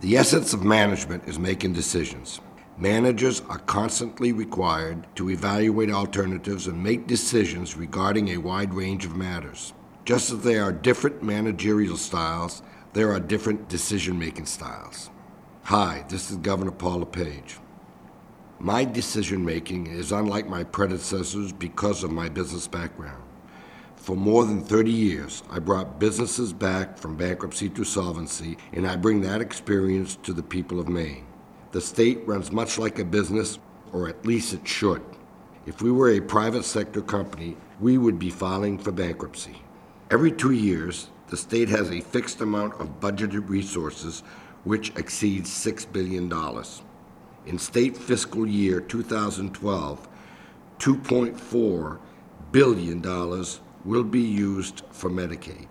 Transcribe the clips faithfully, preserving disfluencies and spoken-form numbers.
The essence of management is making decisions. Managers are constantly required to evaluate alternatives and make decisions regarding a wide range of matters. Just as there are different managerial styles, there are different decision-making styles. Hi, this is Governor Paul LePage. My decision-making is unlike my predecessors because of my business background. For more than thirty years, I brought businesses back from bankruptcy to solvency, and I bring that experience to the people of Maine. The state runs much like a business, or at least it should. If we were a private sector company, we would be filing for bankruptcy. Every two years, the state has a fixed amount of budgeted resources which exceeds six billion dollars. In state fiscal year two thousand twelve, two point four billion dollars will be used for Medicaid.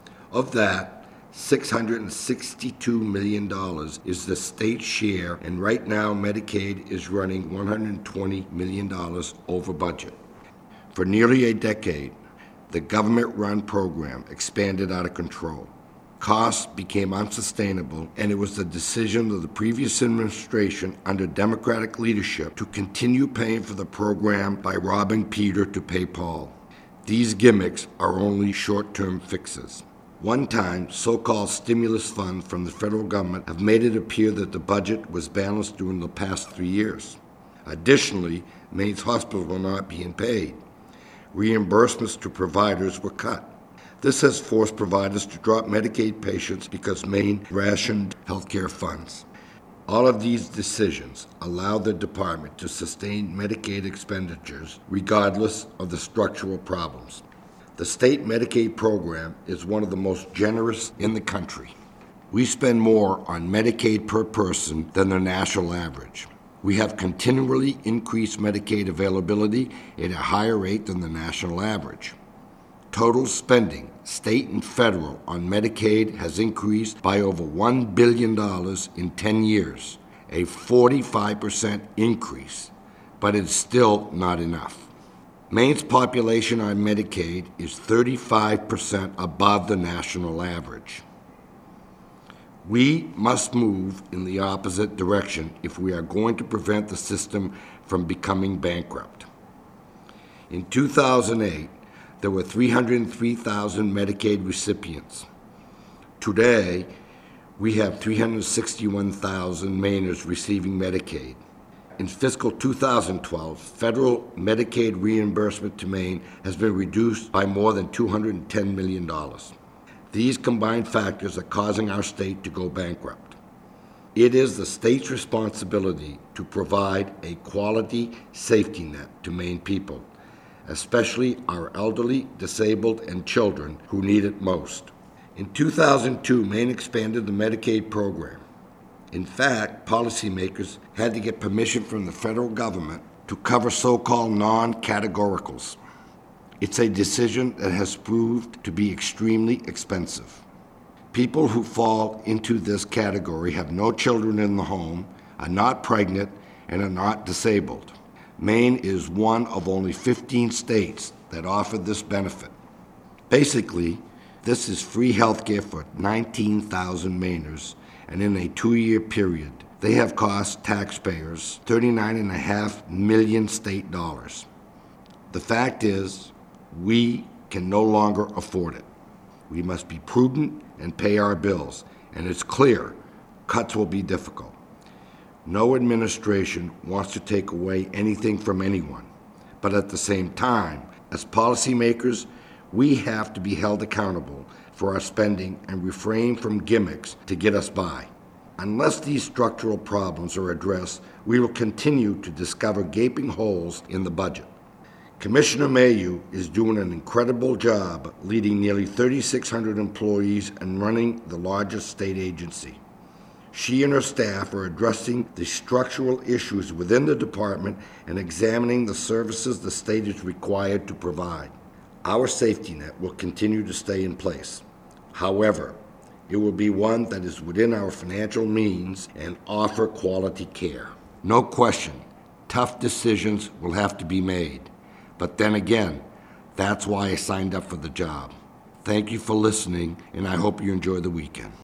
Of that, six hundred sixty-two million dollars is the state share, and right now Medicaid is running one hundred twenty million dollars over budget. For nearly a decade, the government-run program expanded out of control. Costs became unsustainable, and it was the decision of the previous administration under Democratic leadership to continue paying for the program by robbing Peter to pay Paul. These gimmicks are only short-term fixes. One-time so-called stimulus funds from the federal government have made it appear that the budget was balanced during the past three years. Additionally, Maine's hospitals were not being paid. Reimbursements to providers were cut. This has forced providers to drop Medicaid patients because Maine rationed healthcare funds. All of these decisions allow the department to sustain Medicaid expenditures regardless of the structural problems. The state Medicaid program is one of the most generous in the country. We spend more on Medicaid per person than the national average. We have continually increased Medicaid availability at a higher rate than the national average. Total spending, state and federal, on Medicaid has increased by over one billion dollars in ten years, a forty-five percent increase, but it's still not enough. Maine's population on Medicaid is thirty-five percent above the national average. We must move in the opposite direction if we are going to prevent the system from becoming bankrupt. In two thousand eight, there were three hundred three thousand Medicaid recipients. Today, we have three hundred sixty-one thousand Mainers receiving Medicaid. In fiscal two thousand twelve, federal Medicaid reimbursement to Maine has been reduced by more than two hundred ten million dollars. These combined factors are causing our state to go bankrupt. It is the state's responsibility to provide a quality safety net to Maine people, especially our elderly, disabled, and children who need it most. In two thousand two, Maine expanded the Medicaid program. In fact, policymakers had to get permission from the federal government to cover so-called non-categoricals. It's a decision that has proved to be extremely expensive. People who fall into this category have no children in the home, are not pregnant, and are not disabled. Maine is one of only fifteen states that offer this benefit. Basically, this is free health care for nineteen thousand Mainers, and in a two-year period, they have cost taxpayers thirty-nine point five million state dollars. The fact is, we can no longer afford it. We must be prudent and pay our bills, and it's clear cuts will be difficult. No administration wants to take away anything from anyone, but at the same time, as policymakers, we have to be held accountable for our spending and refrain from gimmicks to get us by. Unless these structural problems are addressed, we will continue to discover gaping holes in the budget. Commissioner Mayhew is doing an incredible job leading nearly thirty-six hundred employees and running the largest state agency. She and her staff are addressing the structural issues within the department and examining the services the state is required to provide. Our safety net will continue to stay in place. However, it will be one that is within our financial means and offer quality care. No question, tough decisions will have to be made. But then again, that's why I signed up for the job. Thank you for listening, and I hope you enjoy the weekend.